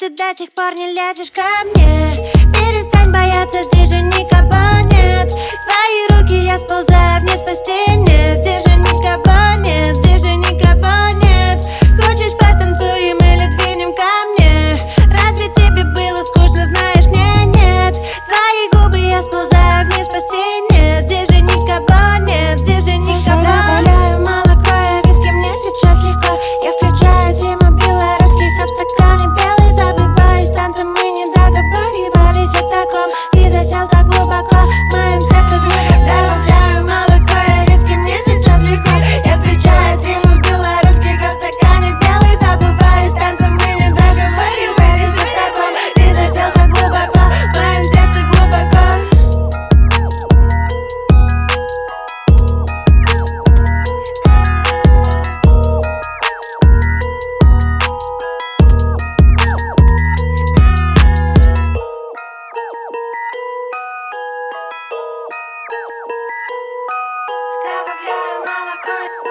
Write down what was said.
ты до сих пор не лезешь ко мне? Перестань бояться, здесь же никого нет. Твои руки, я сползаю вниз по стене. Здесь же никого нет, здесь же никого нет. Хочешь, потанцуем или двинем ко мне? Разве тебе было скучно, знаешь, мне нет? Твои губы, я сползаю вниз по стене. Здесь же никого нет, здесь же никого. Добавляю молоко, я виски, мне сейчас легко. Я включаю Тиму белорусских, а в стакане белый забываюсь. Танцы мы не договаривались о таком. Ты засел так глубоко, в моем сердце глубоко. Добавляю молоко, я виски, мне сейчас легко. Я включаю Тиму белорусских, а в стакане белый забываюсь. Танцы мы не договаривались о таком. Ты засел так глубоко, в моем сердце глубоко. Добавляю молоко.